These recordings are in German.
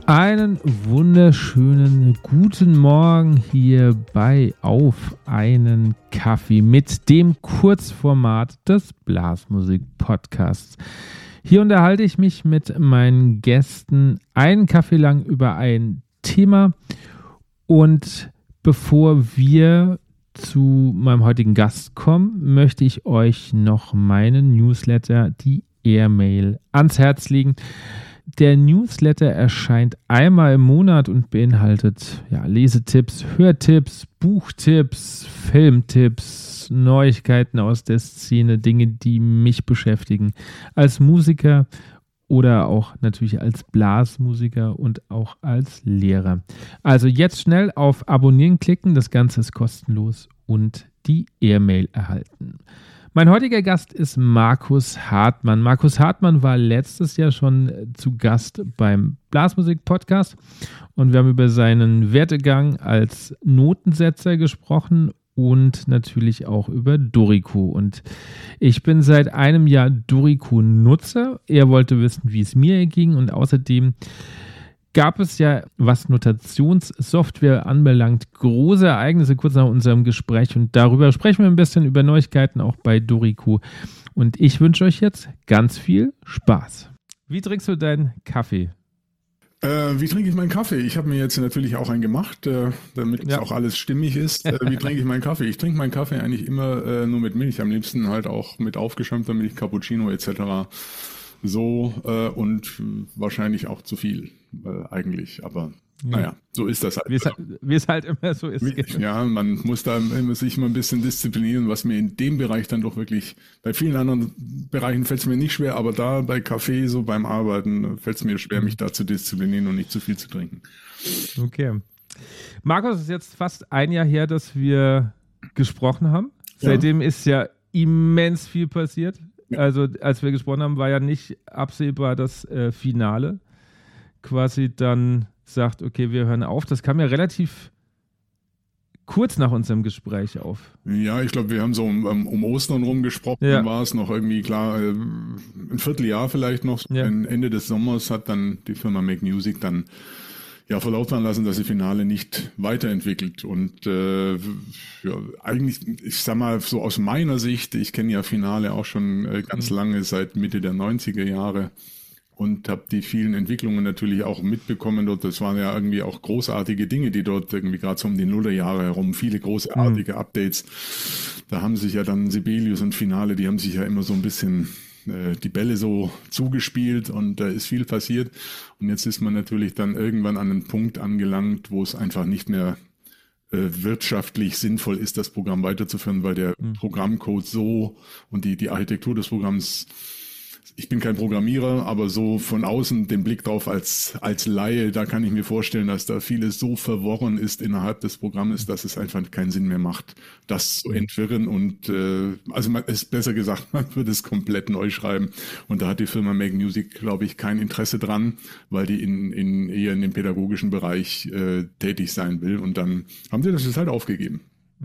Einen wunderschönen guten Morgen hier bei Auf einen Kaffee mit dem Kurzformat des Blasmusik-Podcasts. Hier unterhalte ich mich mit meinen Gästen einen Kaffee lang über ein Thema. Und bevor wir zu meinem heutigen Gast kommen, möchte ich euch noch meinen Newsletter, die Airmail, ans Herz legen. Der Newsletter erscheint einmal im Monat und beinhaltet Lesetipps, Hörtipps, Buchtipps, Filmtipps, Neuigkeiten aus der Szene, Dinge, die mich beschäftigen als Musiker oder auch natürlich als Blasmusiker und auch als Lehrer. Also jetzt schnell auf Abonnieren klicken, das Ganze ist kostenlos und die Airmail erhalten. Mein heutiger Gast ist Markus Hartmann. Markus Hartmann war letztes Jahr schon zu Gast beim Blasmusik-Podcast und wir haben über seinen Werdegang als Notensetzer gesprochen und natürlich auch über Dorico. Und ich bin seit einem Jahr Dorico-Nutzer. Er wollte wissen, wie es mir ging, und außerdem gab es ja, was Notationssoftware anbelangt, große Ereignisse kurz nach unserem Gespräch, und darüber sprechen wir ein bisschen, über Neuigkeiten auch bei Dorico. Und ich wünsche euch jetzt ganz viel Spaß. Wie trinkst du deinen Kaffee? Wie trinke ich meinen Kaffee? Ich habe mir jetzt natürlich auch einen gemacht, damit auch alles stimmig ist. Wie trinke ich meinen Kaffee? Ich trinke meinen Kaffee eigentlich immer nur mit Milch, am liebsten halt auch mit aufgeschäumter Milch, Cappuccino etc. So und wahrscheinlich auch zu viel eigentlich, aber naja, so ist das halt. Wie es halt immer so ist. Ja, man muss da sich mal ein bisschen disziplinieren, was mir in dem Bereich dann doch wirklich, bei vielen anderen Bereichen fällt es mir nicht schwer, aber da bei Kaffee, so beim Arbeiten, fällt es mir schwer, mich da zu disziplinieren und nicht zu viel zu trinken. Okay. Markus, es ist jetzt fast ein Jahr her, dass wir gesprochen haben. Seitdem ist ja immens viel passiert. Also als wir gesprochen haben, war ja nicht absehbar das Finale. Quasi dann sagt, okay, wir hören auf. Das kam ja relativ kurz nach unserem Gespräch auf. Ja, ich glaube, wir haben so um Ostern rum gesprochen. Dann war es noch irgendwie klar, ein Vierteljahr vielleicht noch. Ende des Sommers hat dann die Firma Make Music dann verlautbaren lassen, dass sie Finale nicht weiterentwickelt. Und eigentlich, ich sag mal, so aus meiner Sicht, ich kenne ja Finale auch schon ganz lange, seit Mitte der 90er Jahre, und habe die vielen Entwicklungen natürlich auch mitbekommen dort. Das waren ja irgendwie auch großartige Dinge, die dort irgendwie gerade so um die Nullerjahre herum, viele großartige Updates. Da haben sich ja dann Sibelius und Finale, die haben sich ja immer so ein bisschen die Bälle so zugespielt, und da ist viel passiert. Und jetzt ist man natürlich dann irgendwann an einen Punkt angelangt, wo es einfach nicht mehr wirtschaftlich sinnvoll ist, das Programm weiterzuführen, weil der Programmcode so und die Architektur des Programms, ich bin kein Programmierer, aber so von außen den Blick drauf als Laie, da kann ich mir vorstellen, dass da vieles so verworren ist innerhalb des Programmes, dass es einfach keinen Sinn mehr macht, das zu entwirren. Und also man ist besser gesagt, man würde es komplett neu schreiben. Und da hat die Firma Make Music, glaube ich, kein Interesse dran, weil die eher in dem pädagogischen Bereich tätig sein will. Und dann haben sie das jetzt halt aufgegeben.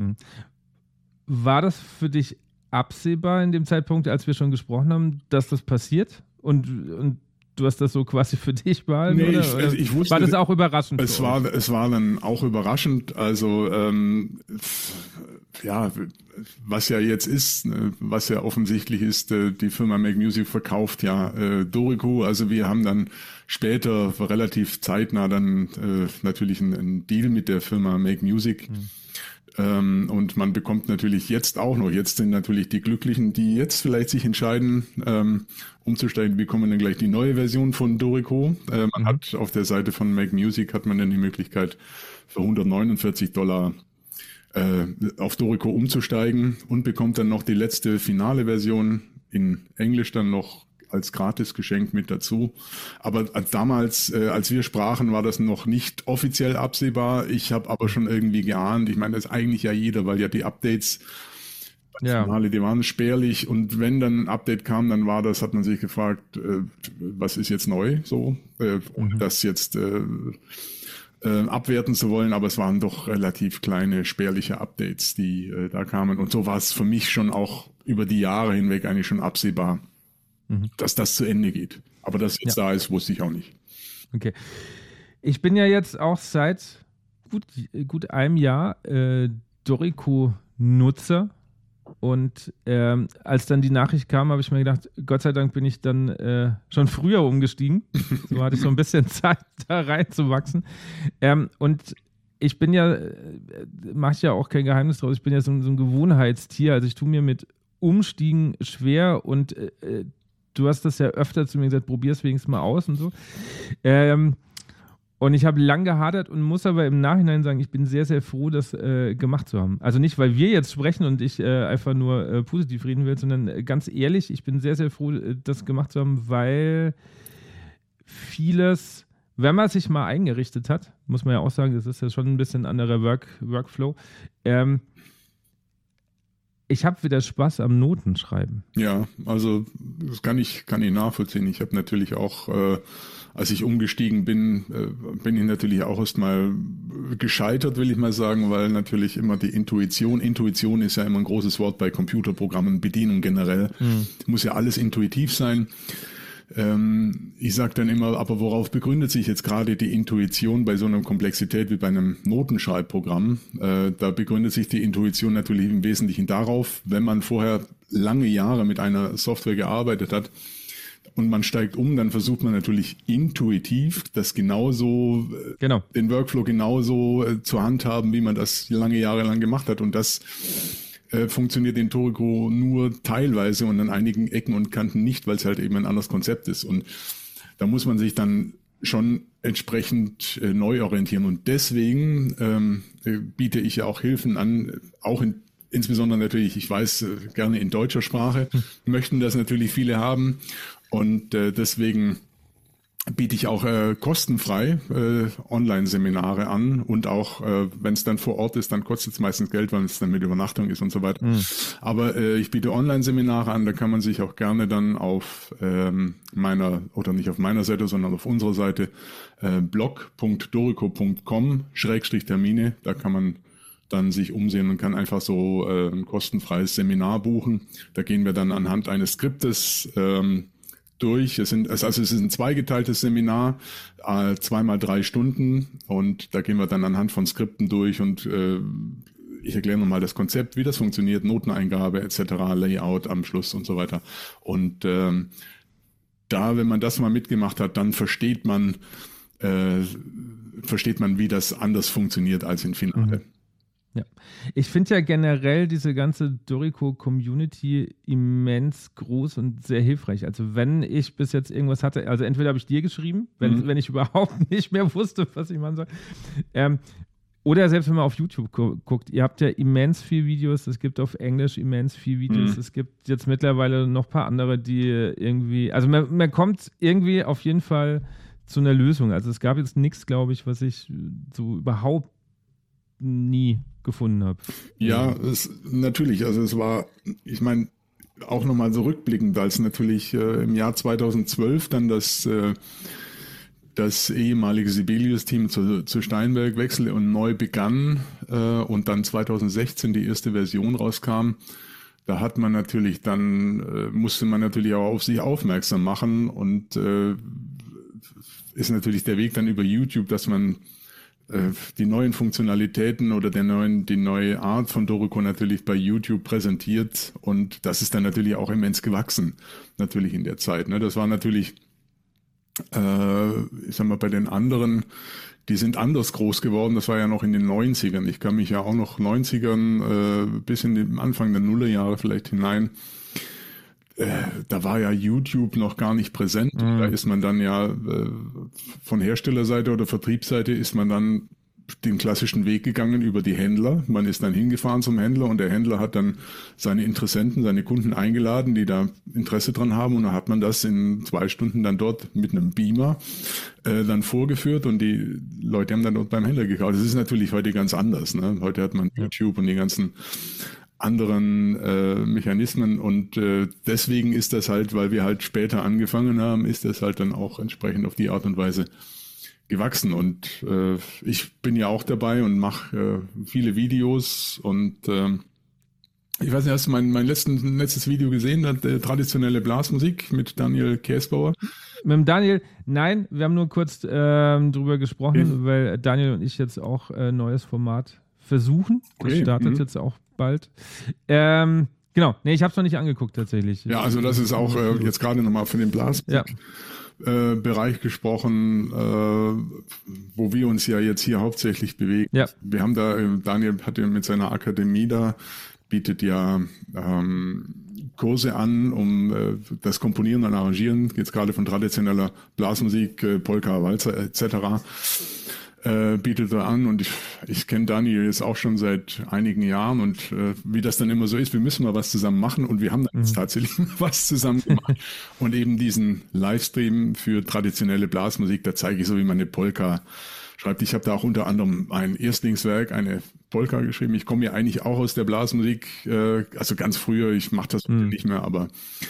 War das für dich absehbar in dem Zeitpunkt, als wir schon gesprochen haben, dass das passiert? Und du hast das so quasi für dich behalten? Nee, ich wusste, war das auch überraschend? Es war dann auch überraschend. Also was ja jetzt ist, was ja offensichtlich ist, die Firma Make Music verkauft Dorico. Also wir haben dann später relativ zeitnah dann natürlich einen Deal mit der Firma Make Music. Und man bekommt natürlich jetzt sind natürlich die Glücklichen, die jetzt vielleicht sich entscheiden, umzusteigen, bekommen dann gleich die neue Version von Dorico. Man hat auf der Seite von Make Music hat man dann die Möglichkeit, für $149 auf Dorico umzusteigen, und bekommt dann noch die letzte finale Version in Englisch dann noch als Gratisgeschenk mit dazu. Aber damals, als wir sprachen, war das noch nicht offiziell absehbar. Ich habe aber schon irgendwie geahnt. Ich meine, das ist eigentlich ja jeder, weil ja die Updates, die waren spärlich, und wenn dann ein Update kam, dann hat man sich gefragt, was ist jetzt neu, so, ohne das jetzt abwerten zu wollen, aber es waren doch relativ kleine, spärliche Updates, die da kamen, und so war es für mich schon auch über die Jahre hinweg eigentlich schon absehbar, dass das zu Ende geht. Aber dass jetzt da ist, wusste ich auch nicht. Okay. Ich bin ja jetzt auch seit gut einem Jahr Dorico-Nutzer. Und als dann die Nachricht kam, habe ich mir gedacht, Gott sei Dank bin ich dann schon früher umgestiegen. So hatte ich so ein bisschen Zeit, da reinzuwachsen. Und ich bin ja, mache ich ja auch kein Geheimnis draus, ich bin ja so ein Gewohnheitstier. Also ich tue mir mit Umstiegen schwer und du hast das ja öfter zu mir gesagt, probier es wenigstens mal aus und so. Und ich habe lang gehadert und muss aber im Nachhinein sagen, ich bin sehr, sehr froh, das gemacht zu haben. Also nicht, weil wir jetzt sprechen und ich einfach nur positiv reden will, sondern ganz ehrlich, ich bin sehr, sehr froh, das gemacht zu haben, weil vieles, wenn man sich mal eingerichtet hat, muss man ja auch sagen, das ist ja schon ein bisschen anderer Workflow, ich habe wieder Spaß am Notenschreiben. Ja, also das kann ich nachvollziehen. Ich habe natürlich auch, als ich umgestiegen bin ich natürlich auch erstmal gescheitert, will ich mal sagen, weil natürlich immer die Intuition ist ja immer ein großes Wort bei Computerprogrammen, Bedienung generell, muss ja alles intuitiv sein. Ich sage dann immer, aber worauf begründet sich jetzt gerade die Intuition bei so einer Komplexität wie bei einem Notenschreibprogramm? Da begründet sich die Intuition natürlich im Wesentlichen darauf, wenn man vorher lange Jahre mit einer Software gearbeitet hat und man steigt um, dann versucht man natürlich intuitiv das genauso, den Workflow genauso zu handhaben, wie man das lange Jahre lang gemacht hat, und das funktioniert in Dorico nur teilweise und an einigen Ecken und Kanten nicht, weil es halt eben ein anderes Konzept ist. Und da muss man sich dann schon entsprechend neu orientieren. Und deswegen biete ich ja auch Hilfen an, auch insbesondere natürlich, ich weiß, gerne in deutscher Sprache, möchten das natürlich viele haben. Und deswegen biete ich auch kostenfrei Online-Seminare an, und auch wenn es dann vor Ort ist, dann kostet es meistens Geld, weil es dann mit Übernachtung ist und so weiter. Aber ich biete Online-Seminare an, da kann man sich auch gerne dann auf meiner, oder nicht auf meiner Seite, sondern auf unserer Seite blog.dorico.com/Termine, da kann man dann sich umsehen und kann einfach so ein kostenfreies Seminar buchen. Da gehen wir dann anhand eines Skriptes durch. Es ist ein zweigeteiltes Seminar, 2x3 Stunden, und da gehen wir dann anhand von Skripten durch, und ich erkläre nochmal das Konzept, wie das funktioniert, Noteneingabe etc., Layout am Schluss und so weiter. Und wenn man das mal mitgemacht hat, dann versteht man, wie das anders funktioniert als in Finale. Ja, ich finde ja generell diese ganze Dorico-Community immens groß und sehr hilfreich. Also wenn ich bis jetzt irgendwas hatte, also entweder habe ich dir geschrieben, wenn ich überhaupt nicht mehr wusste, was ich machen soll, oder selbst wenn man auf YouTube guckt, ihr habt ja immens viel Videos, es gibt auf Englisch immens viel Videos, es gibt jetzt mittlerweile noch ein paar andere, die irgendwie, also man kommt irgendwie auf jeden Fall zu einer Lösung. Also es gab jetzt nichts, glaube ich, was ich so überhaupt nie gefunden habe. Ja, natürlich, also es war, ich meine, auch nochmal so rückblickend, als natürlich im Jahr 2012 dann das ehemalige Sibelius-Team zu Steinberg wechselte und neu begann und dann 2016 die erste Version rauskam, da hat man natürlich dann, musste man natürlich auch auf sich aufmerksam machen, und ist natürlich der Weg dann über YouTube, dass man die neuen Funktionalitäten oder die neue Art von Dorico natürlich bei YouTube präsentiert, und das ist dann natürlich auch immens gewachsen, natürlich in der Zeit. Ne? Das war natürlich, ich sag mal, bei den anderen, die sind anders groß geworden, das war ja noch in den 90ern. Ich kann mich ja auch noch 90ern bis in den Anfang der Nullerjahre vielleicht hinein, da war ja YouTube noch gar nicht präsent. Da ist man dann ja von Herstellerseite oder Vertriebsseite ist man dann den klassischen Weg gegangen über die Händler. Man ist dann hingefahren zum Händler, und der Händler hat dann seine Interessenten, seine Kunden eingeladen, die da Interesse dran haben, und dann hat man das in 2 Stunden dann dort mit einem Beamer dann vorgeführt, und die Leute haben dann dort beim Händler gekauft. Das ist natürlich heute ganz anders. Ne? Heute hat man YouTube und die ganzen anderen Mechanismen, und deswegen ist das halt, weil wir halt später angefangen haben, ist das halt dann auch entsprechend auf die Art und Weise gewachsen, und ich bin ja auch dabei und mache viele Videos, und Ich weiß nicht, hast du mein letztes Video gesehen, traditionelle Blasmusik mit Daniel Käsbauer? Mit dem Daniel, nein, wir haben nur kurz drüber gesprochen, weil Daniel und ich jetzt auch ein neues Format versuchen. Das startet jetzt auch bald. Genau, nee, ich habe es noch nicht angeguckt tatsächlich. Ja, also das ist auch jetzt gerade nochmal für den Blasmusik-Bereich gesprochen, wo wir uns ja jetzt hier hauptsächlich bewegen. Ja. Wir haben da, Daniel hat ja mit seiner Akademie da, bietet ja Kurse an, um das Komponieren und Arrangieren, jetzt gerade von traditioneller Blasmusik, Polka, Walzer etc., bietet er an, und ich kenne Daniel jetzt auch schon seit einigen Jahren, und wie das dann immer so ist, wir müssen mal was zusammen machen, und wir haben dann jetzt tatsächlich was zusammen gemacht und eben diesen Livestream für traditionelle Blasmusik, da zeige ich so, wie man eine Polka schreibt. Ich habe da auch unter anderem ein Erstlingswerk, eine Polka geschrieben. Ich komme ja eigentlich auch aus der Blasmusik, also ganz früher, ich mache das nicht mehr, aber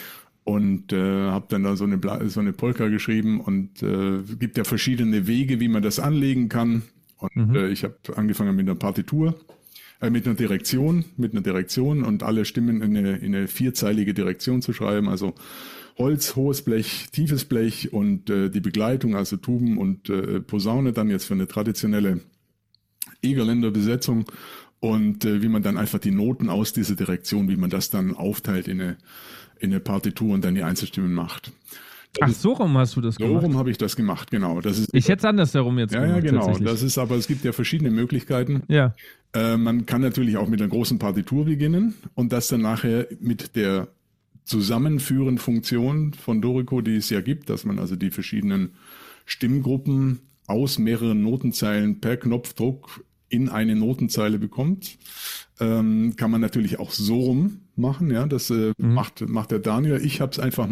und habe dann da so eine Polka geschrieben, und gibt ja verschiedene Wege, wie man das anlegen kann. Und ich habe angefangen mit einer Partitur, mit einer Direktion und alle Stimmen in eine vierzeilige Direktion zu schreiben, also Holz, hohes Blech, tiefes Blech und die Begleitung, also Tuben und Posaune, dann jetzt für eine traditionelle Egerländer Besetzung, und wie man dann einfach die Noten aus dieser Direktion, wie man das dann aufteilt in eine Partitur und dann die Einzelstimmen macht. Ach, so rum hast du das gemacht? So rum habe ich das gemacht, genau. Ich hätte es andersherum jetzt gemacht. Ja, genau. Aber es gibt ja verschiedene Möglichkeiten. Ja. Man kann natürlich auch mit einer großen Partitur beginnen und das dann nachher mit der zusammenführenden Funktion von Dorico, die es ja gibt, dass man also die verschiedenen Stimmgruppen aus mehreren Notenzeilen per Knopfdruck in eine Notenzeile bekommt, kann man natürlich auch so rum machen. Ja, das macht der Daniel. Ich habe es einfach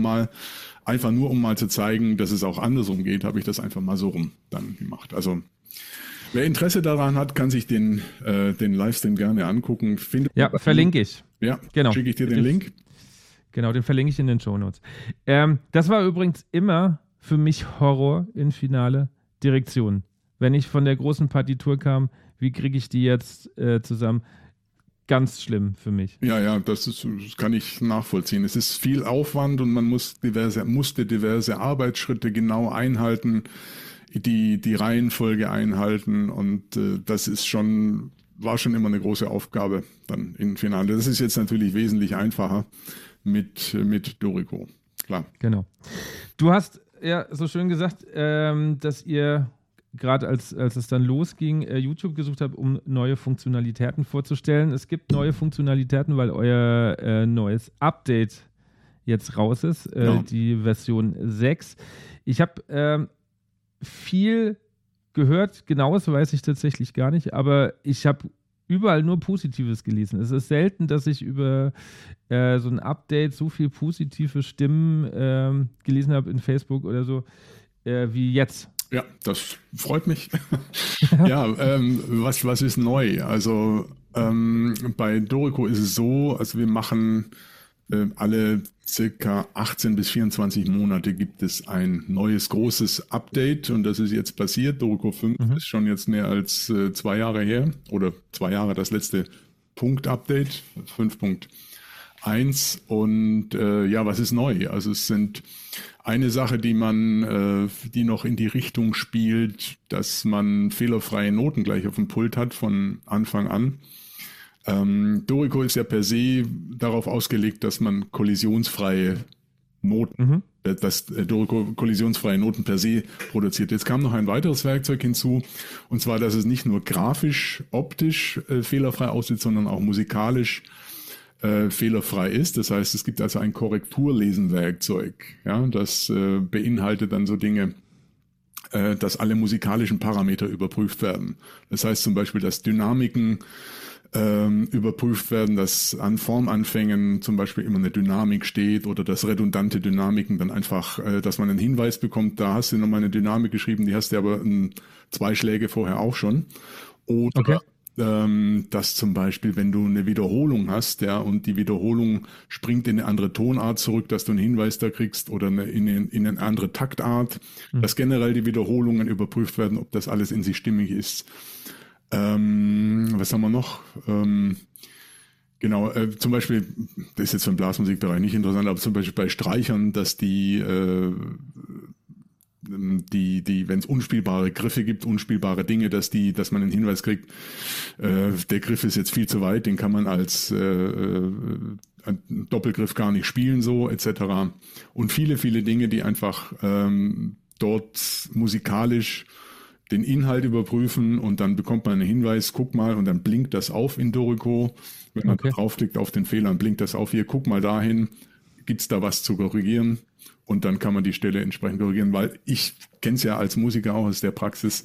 nur, um mal zu zeigen, dass es auch andersrum geht, habe ich das einfach mal so rum dann gemacht. Also wer Interesse daran hat, kann sich den Livestream gerne angucken. Verlinke ich. Ja, genau. Schicke ich dir den Link. Genau, den verlinke ich in den Shownotes. Das war übrigens immer für mich Horror in Finale Direktion. Wenn ich von der großen Partitur kam, wie kriege ich die jetzt zusammen? Ganz schlimm für mich. Ja, das kann ich nachvollziehen. Es ist viel Aufwand und man musste diverse Arbeitsschritte genau einhalten, die Reihenfolge einhalten, und das war schon immer eine große Aufgabe dann im Finale. Das ist jetzt natürlich wesentlich einfacher mit Dorico, klar. Genau. Du hast ja so schön gesagt, dass ihr gerade als es dann losging, YouTube gesucht habt, um neue Funktionalitäten vorzustellen. Es gibt neue Funktionalitäten, weil euer neues Update jetzt raus ist, die Version 6. Ich habe viel gehört, genaues weiß ich tatsächlich gar nicht, aber ich habe überall nur Positives gelesen. Es ist selten, dass ich über so ein Update so viel positive Stimmen gelesen habe in Facebook oder so, wie jetzt. Ja, das freut mich. Ja, was ist neu? Also bei Dorico ist es so, also wir machen alle circa 18 bis 24 Monate gibt es ein neues großes Update, und das ist jetzt passiert. Dorico 5 ist schon jetzt mehr als 2 Jahre her, oder 2 Jahre das letzte Punkt-Update, 5.1. Und was ist neu? Also es sind eine Sache, die noch in die Richtung spielt, dass man fehlerfreie Noten gleich auf dem Pult hat von Anfang an. Dorico ist ja per se darauf ausgelegt, dass man kollisionsfreie Noten, dass Dorico kollisionsfreie Noten per se produziert. Jetzt kam noch ein weiteres Werkzeug hinzu, und zwar, dass es nicht nur grafisch, optisch fehlerfrei aussieht, sondern auch musikalisch fehlerfrei ist. Das heißt, es gibt also ein Korrekturlesenwerkzeug. Ja, das beinhaltet dann so Dinge, dass alle musikalischen Parameter überprüft werden. Das heißt zum Beispiel, dass Dynamiken überprüft werden, dass an Formanfängen zum Beispiel immer eine Dynamik steht, oder dass redundante Dynamiken dann einfach, dass man einen Hinweis bekommt, da hast du nochmal eine Dynamik geschrieben, die hast du aber 2 Schläge vorher auch schon. Oder dass zum Beispiel, wenn du eine Wiederholung hast, ja, und die Wiederholung springt in eine andere Tonart zurück, dass du einen Hinweis da kriegst, oder in eine andere Taktart, dass generell die Wiederholungen überprüft werden, ob das alles in sich stimmig ist. Was haben wir noch? Genau, zum Beispiel, das ist jetzt für den Blasmusikbereich nicht interessant, aber zum Beispiel bei Streichern, dass wenn es unspielbare Griffe gibt, unspielbare Dinge, dass man einen Hinweis kriegt, der Griff ist jetzt viel zu weit, den kann man als Doppelgriff gar nicht spielen, so etc. Und viele, viele Dinge, die einfach dort musikalisch den Inhalt überprüfen und dann bekommt man einen Hinweis, guck mal, und dann blinkt das auf in Dorico. Wenn man draufklickt auf den Fehler, dann blinkt das auf, hier, guck mal dahin, gibt's da was zu korrigieren? Und dann kann man die Stelle entsprechend korrigieren, weil ich kenne es ja als Musiker auch aus der Praxis.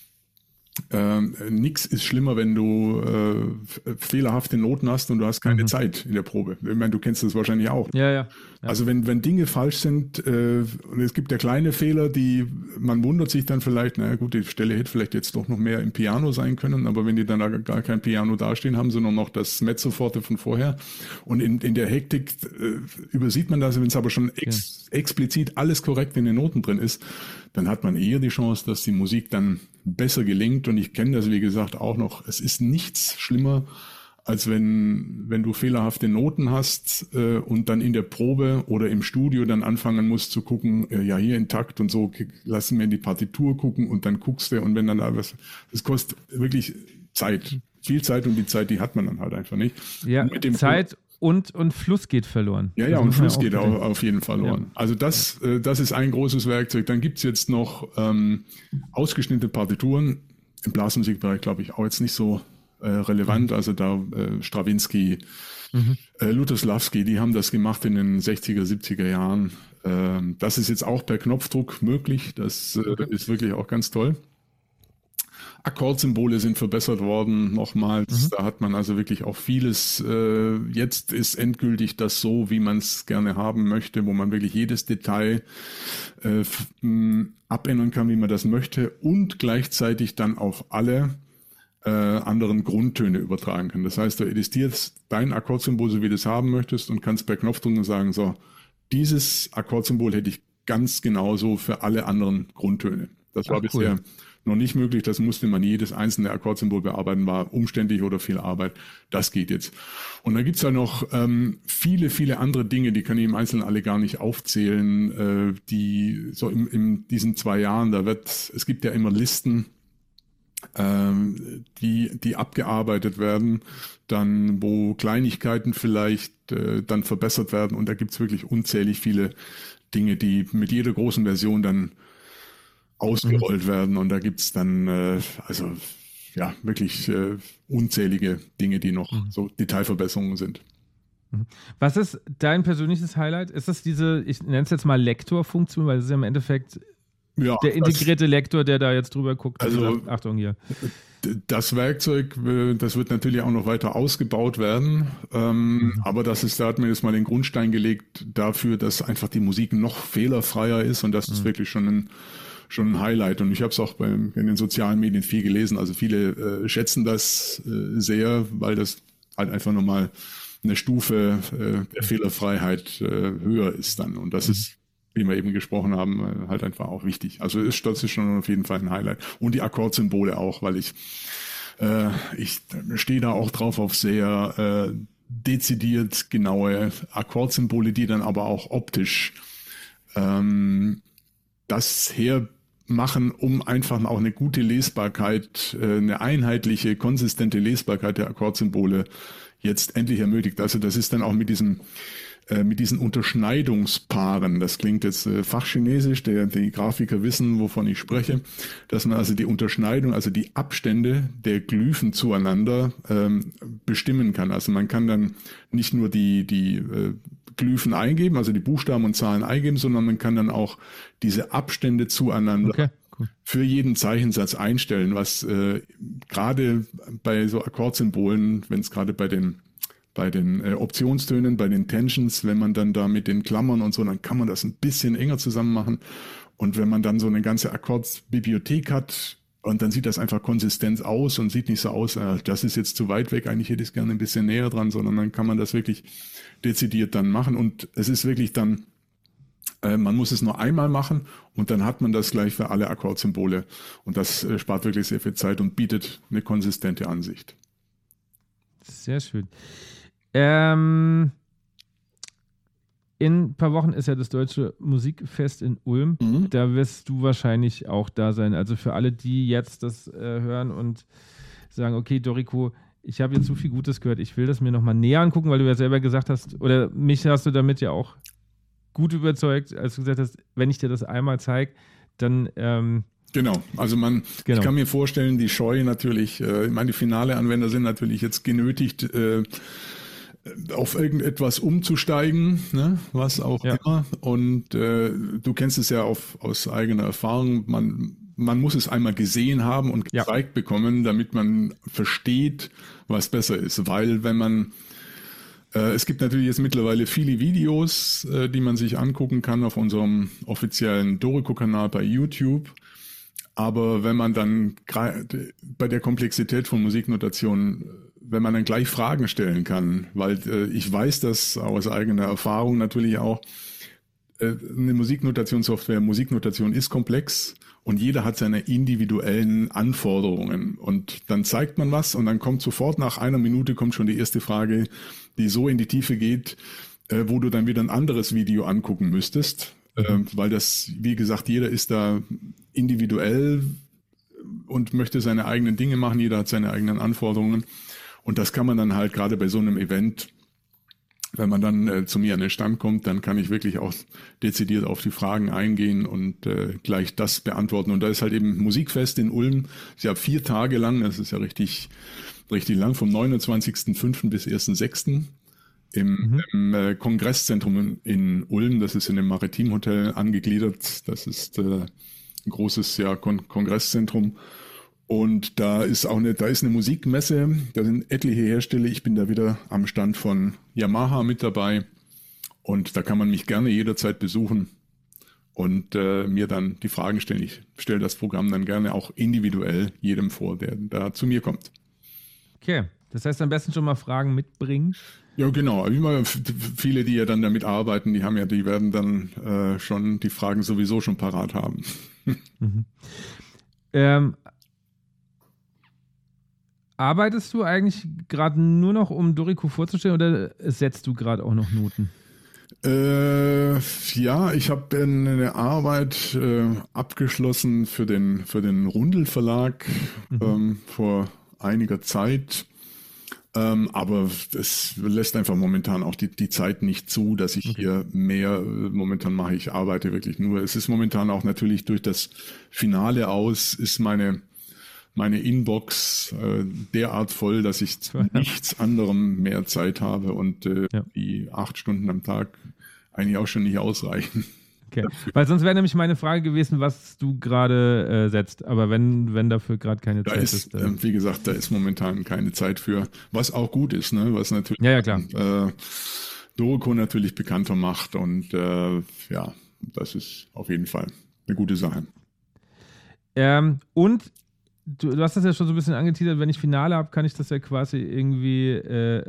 Nix ist schlimmer, wenn du fehlerhafte Noten hast und du hast keine Zeit in der Probe. Ich meine, du kennst das wahrscheinlich auch. Ja. Also wenn Dinge falsch sind und es gibt ja kleine Fehler, man wundert sich dann vielleicht, naja gut, die Stelle hätte vielleicht jetzt doch noch mehr im Piano sein können, aber wenn die dann gar kein Piano dastehen haben, sondern noch das Mezzo forte von vorher und in der Hektik übersieht man das, wenn es aber schon explizit alles korrekt in den Noten drin ist, dann hat man eher die Chance, dass die Musik dann besser gelingt. Und ich kenne das, wie gesagt, auch noch. Es ist nichts schlimmer, als wenn du fehlerhafte Noten hast und dann in der Probe oder im Studio dann anfangen musst zu gucken, ja, hier intakt und so, lassen wir in die Partitur gucken und dann guckst du und wenn dann da was, das kostet wirklich Zeit. Viel Zeit und die Zeit, die hat man dann halt einfach nicht. Ja, mit dem Zeit und Fluss geht verloren. Ja, und Fluss geht auf jeden Fall verloren. Ja. Also das ist ein großes Werkzeug. Dann gibt's jetzt noch ausgeschnittene Partituren. Im Blasmusikbereich, glaube ich, auch jetzt nicht so relevant. Also da Strawinsky, Lutoslawski, die haben das gemacht in den 60er, 70er Jahren. Das ist jetzt auch per Knopfdruck möglich. Das ist wirklich auch ganz toll. Akkordsymbole sind verbessert worden, nochmals. Da hat man also wirklich auch vieles. Jetzt ist endgültig das so, wie man es gerne haben möchte, wo man wirklich jedes Detail abändern kann, wie man das möchte und gleichzeitig dann auf alle anderen Grundtöne übertragen kann. Das heißt, du editierst dein Akkordsymbol, so wie du es haben möchtest und kannst per Knopfdruck sagen, so, dieses Akkordsymbol hätte ich ganz genauso für alle anderen Grundtöne. Das war bisher noch nicht möglich, das musste man jedes einzelne Akkordsymbol bearbeiten, war umständlich oder viel Arbeit. Das geht jetzt. Und dann gibt's ja noch viele, viele andere Dinge, die kann ich im Einzelnen alle gar nicht aufzählen, die so in diesen 2 Jahren, es gibt ja immer Listen, die abgearbeitet werden, dann wo Kleinigkeiten vielleicht dann verbessert werden und da gibt's wirklich unzählig viele Dinge, die mit jeder großen Version dann ausgerollt werden und da gibt's dann wirklich unzählige Dinge, die noch so Detailverbesserungen sind. Was ist dein persönliches Highlight? Ist das diese, ich nenne es jetzt mal Lektorfunktion, weil es ist ja im Endeffekt der integrierte Lektor, der da jetzt drüber guckt. Also sagt, Achtung hier. Das Werkzeug, das wird natürlich auch noch weiter ausgebaut werden, aber da hat mir jetzt mal den Grundstein gelegt dafür, dass einfach die Musik noch fehlerfreier ist und das ist wirklich schon ein Highlight und ich habe es auch in den sozialen Medien viel gelesen, also viele schätzen das sehr, weil das halt einfach nochmal eine Stufe der Fehlerfreiheit höher ist dann und das ist, wie wir eben gesprochen haben, halt einfach auch wichtig. Also das ist schon auf jeden Fall ein Highlight und die Akkordsymbole auch, weil ich stehe da auch drauf auf sehr dezidiert genaue Akkordsymbole, die dann aber auch optisch das hermachen, um einfach auch eine gute Lesbarkeit, eine einheitliche, konsistente Lesbarkeit der Akkordsymbole jetzt endlich ermöglicht. Also das ist dann auch mit diesen Unterschneidungspaaren, das klingt jetzt fachchinesisch, die Grafiker wissen, wovon ich spreche, dass man also die Unterschneidung, also die Abstände der Glyphen zueinander bestimmen kann. Also man kann dann nicht nur die Glyphen eingeben, also die Buchstaben und Zahlen eingeben, sondern man kann dann auch diese Abstände zueinander für jeden Zeichensatz einstellen, was gerade bei so Akkordsymbolen, wenn es gerade bei den Optionstönen, bei den Tensions, wenn man dann da mit den Klammern und so, dann kann man das ein bisschen enger zusammen machen. Und wenn man dann so eine ganze Akkordsbibliothek hat und dann sieht das einfach konsistent aus und sieht nicht so aus, das ist jetzt zu weit weg, eigentlich hätte ich es gerne ein bisschen näher dran, sondern dann kann man das wirklich dezidiert dann machen. Und es ist wirklich dann, man muss es nur einmal machen und dann hat man das gleich für alle Akkordsymbole. Und das spart wirklich sehr viel Zeit und bietet eine konsistente Ansicht. Sehr schön. In ein paar Wochen ist ja das Deutsche Musikfest in Ulm. Da wirst du wahrscheinlich auch da sein. Also für alle, die jetzt das hören und sagen, okay, Dorico, ich habe jetzt so viel Gutes gehört, ich will das mir nochmal näher angucken, weil du ja selber gesagt hast, oder mich hast du damit ja auch gut überzeugt, als du gesagt hast, wenn ich dir das einmal zeige, dann genau, also ich kann mir vorstellen, die Scheu natürlich, ich meine, die Finale-Anwender sind natürlich jetzt genötigt, auf irgendetwas umzusteigen, ne? Was auch immer. Und du kennst es ja aus eigener Erfahrung, man muss es einmal gesehen haben und gezeigt bekommen, damit man versteht, was besser ist. Weil wenn man es gibt natürlich jetzt mittlerweile viele Videos, die man sich angucken kann auf unserem offiziellen Dorico-Kanal bei YouTube. Aber wenn man dann bei der Komplexität von Musiknotationen, wenn man dann gleich Fragen stellen kann, weil ich weiß das aus eigener Erfahrung natürlich auch, eine Musiknotationssoftware, Musiknotation ist komplex und jeder hat seine individuellen Anforderungen. Und dann zeigt man was und dann kommt sofort nach einer Minute kommt schon die erste Frage, die so in die Tiefe geht, wo du dann wieder ein anderes Video angucken müsstest. Weil das, wie gesagt, jeder ist da individuell und möchte seine eigenen Dinge machen, jeder hat seine eigenen Anforderungen und das kann man dann halt gerade bei so einem Event, wenn man dann zu mir an den Stand kommt, dann kann ich wirklich auch dezidiert auf die Fragen eingehen und gleich das beantworten und da ist halt eben Musikfest in Ulm, ist ja 4 Tage lang, das ist ja richtig lang, vom 29.05. bis 1.06. Im Kongresszentrum in Ulm, das ist in dem Maritimhotel angegliedert, das ist ein großes Kongresszentrum und da ist eine Musikmesse, da sind etliche Hersteller, ich bin da wieder am Stand von Yamaha mit dabei und da kann man mich gerne jederzeit besuchen und mir dann die Fragen stellen. Ich stelle das Programm dann gerne auch individuell jedem vor, der da zu mir kommt. Okay, das heißt am besten schon mal Fragen mitbringen. Ja, genau. Immer viele, die ja dann damit arbeiten, die werden dann schon die Fragen sowieso schon parat haben. Arbeitest du eigentlich gerade nur noch, um Dorico vorzustellen, oder setzt du gerade auch noch Noten? Ja, ich habe eine Arbeit abgeschlossen für den Rundel Verlag vor einiger Zeit. Aber es lässt einfach momentan auch die Zeit nicht zu, dass ich hier mehr momentan mache. Ich arbeite wirklich nur. Es ist momentan auch natürlich durch das Finale aus, ist meine Inbox derart voll, dass ich zu nichts anderem mehr Zeit habe und die 8 Stunden am Tag eigentlich auch schon nicht ausreichen. Okay. Weil sonst wäre nämlich meine Frage gewesen, was du gerade setzt. Aber wenn dafür gerade keine Zeit ist. Wie gesagt, da ist momentan keine Zeit für, was auch gut ist, ne? Was natürlich klar. Dorico natürlich bekannter macht. Und das ist auf jeden Fall eine gute Sache. Und du hast das ja schon so ein bisschen angeteasert, wenn ich Finale habe, kann ich das ja quasi irgendwie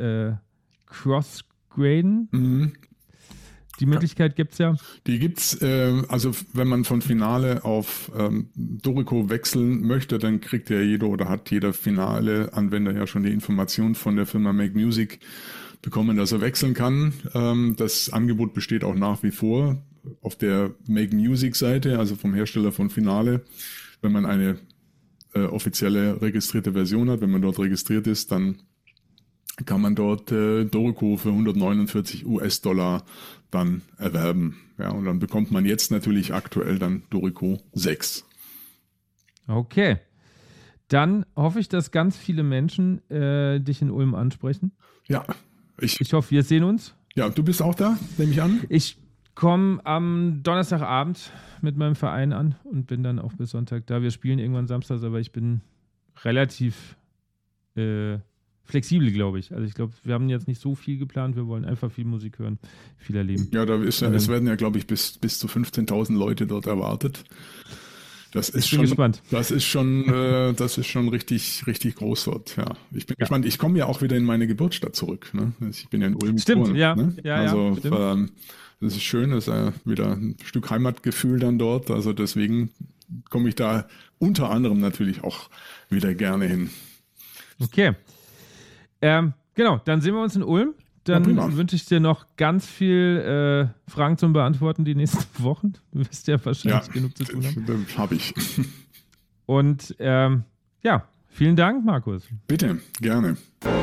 cross-graden. Die Möglichkeit gibt es ja. Die gibt's, also wenn man von Finale auf Dorico wechseln möchte, dann kriegt ja hat jeder Finale-Anwender ja schon die Information von der Firma Make Music bekommen, dass er wechseln kann. Das Angebot besteht auch nach wie vor auf der Make Music Seite, also vom Hersteller von Finale. Wenn man eine offizielle registrierte Version hat, wenn man dort registriert ist, dann kann man dort Dorico für 149 US-Dollar dann erwerben. Ja, und dann bekommt man jetzt natürlich aktuell dann Dorico 6. Okay. Dann hoffe ich, dass ganz viele Menschen dich in Ulm ansprechen. Ja. Ich hoffe, wir sehen uns. Ja, du bist auch da, nehme ich an? Ich komme am Donnerstagabend mit meinem Verein an und bin dann auch bis Sonntag da. Wir spielen irgendwann samstags, aber ich bin relativ flexibel, glaube ich. Also ich glaube, wir haben jetzt nicht so viel geplant. Wir wollen einfach viel Musik hören, viel erleben. Ja, es werden ja, glaube ich, bis zu 15.000 Leute dort erwartet. Das ist schon gespannt. Das ist schon richtig, richtig groß dort. Ja, ich bin gespannt. Ich komme ja auch wieder in meine Geburtsstadt zurück. Ne? Ich bin ja in Ulm geboren. Ja. Ne? Ja, also stimmt. Das ist schön. Das ist wieder ein Stück Heimatgefühl dann dort. Also deswegen komme ich da unter anderem natürlich auch wieder gerne hin. Okay. Genau, dann sehen wir uns in Ulm. dann wünsche ich dir noch ganz viel Fragen zum Beantworten die nächsten Wochen. Du wirst ja wahrscheinlich genug zu tun haben. Habe ich. Und vielen Dank, Markus. Bitte, gerne.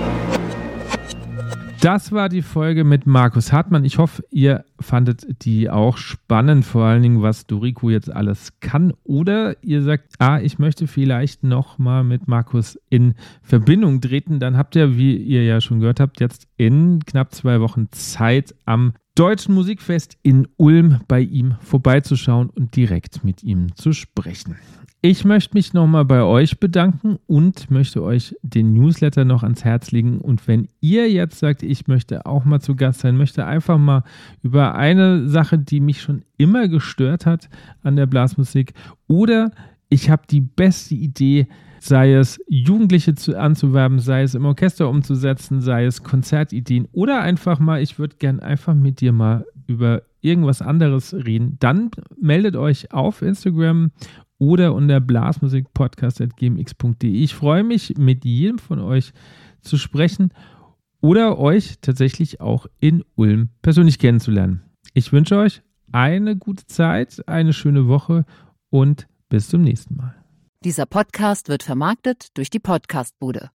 Das war die Folge mit Markus Hartmann. Ich hoffe, ihr fandet die auch spannend, vor allen Dingen, was Dorico jetzt alles kann. Oder ihr sagt, ich möchte vielleicht nochmal mit Markus in Verbindung treten. Dann habt ihr, wie ihr ja schon gehört habt, jetzt in knapp 2 Wochen Zeit, am Deutschen Musikfest in Ulm bei ihm vorbeizuschauen und direkt mit ihm zu sprechen. Ich möchte mich nochmal bei euch bedanken und möchte euch den Newsletter noch ans Herz legen. Und wenn ihr jetzt sagt, ich möchte auch mal zu Gast sein, möchte einfach mal über eine Sache, die mich schon immer gestört hat an der Blasmusik, oder ich habe die beste Idee, sei es Jugendliche anzuwerben, sei es im Orchester umzusetzen, sei es Konzertideen oder einfach mal, ich würde gern einfach mit dir mal über irgendwas anderes reden, dann meldet euch auf Instagram oder unter blasmusikpodcast@gmx.de. Ich freue mich, mit jedem von euch zu sprechen oder euch tatsächlich auch in Ulm persönlich kennenzulernen. Ich wünsche euch eine gute Zeit, eine schöne Woche und bis zum nächsten Mal. Dieser Podcast wird vermarktet durch die Podcastbude.